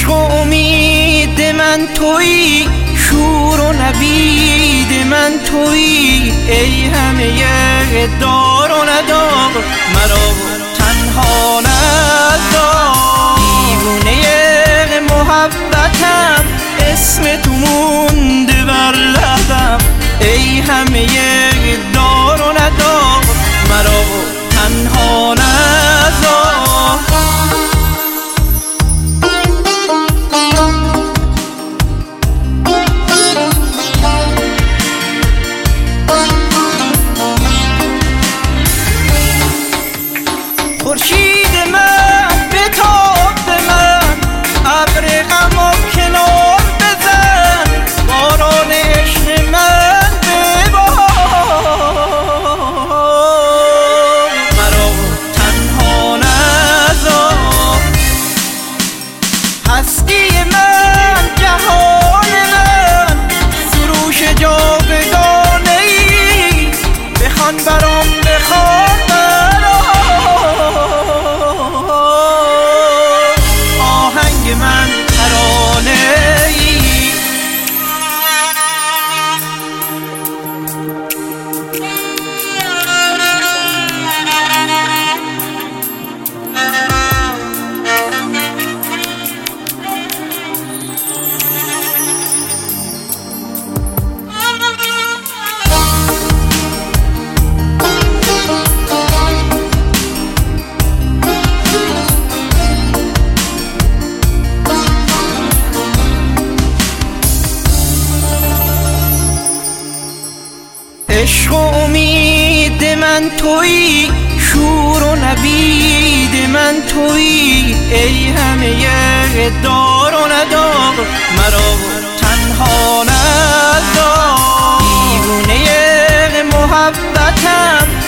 عشق و امید من تویی، شور و نوید من تویی، ای همه دار و ندار مرا تنها نذار. دیوونه محبتم، اسم تو مونده بر لبم، ای همه دار و ندار مرا تنها نذار. خورشید من بتاب به من، ابر غم و کنار بزن، باران عشق من ببار، مرا تنها نذار. هستی من، جهان من، سروش جاودانه ای، بخوان برام بخوان من ترانه ای. عشق و امید من تویی، شور و نوید من تویی، ای همه دار و ندار مرا تنها نذار. دیوونه محبتم،